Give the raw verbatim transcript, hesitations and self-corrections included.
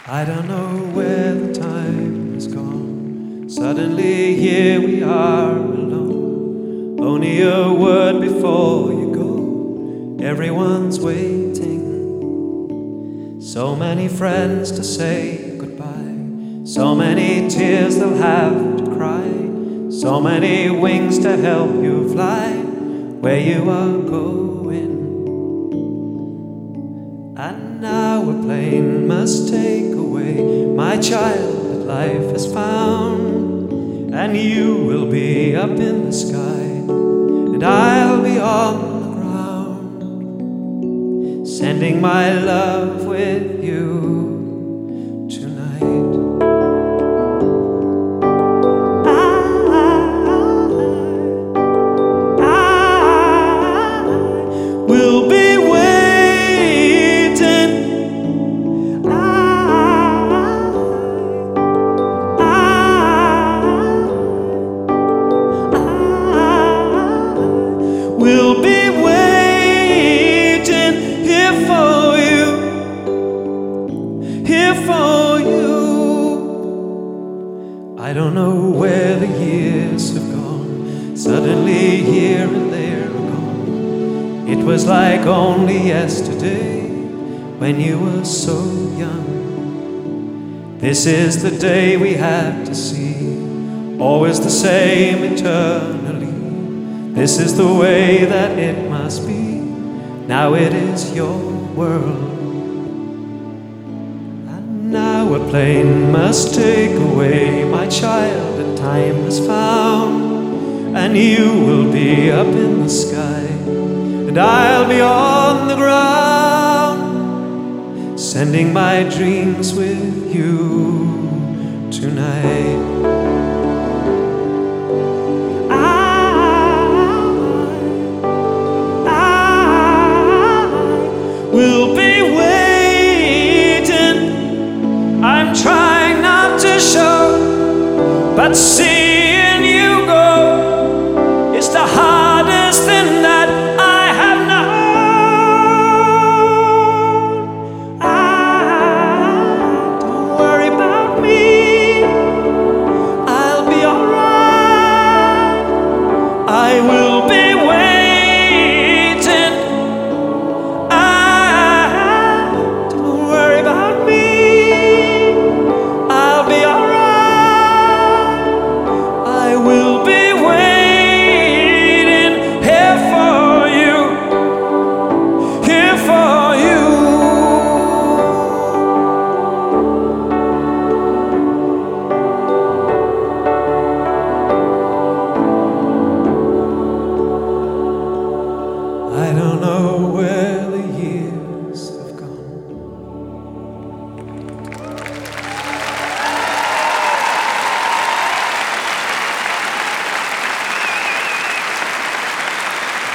I don't know where the time has gone. Suddenly here we are alone. Only a word before you go. Everyone's waiting. So many friends to say goodbye. So many tears they'll have to cry. So many wings to help you fly where you are going. And now a plane must take away my child that life has found. And you will be up in the sky, and I'll be on the ground, sending my love with you tonight. I, I will be We'll be waiting here for you, here for you. I don't know where the years have gone. Suddenly here and there are gone. It was like only yesterday when you were so young. This is the day we have to see, always the same eternally. This is the way that it must be. Now it is your world. And now a plane must take away my child that time has found. And you will be up in the sky, and I'll be on the ground, sending my dreams with you tonight.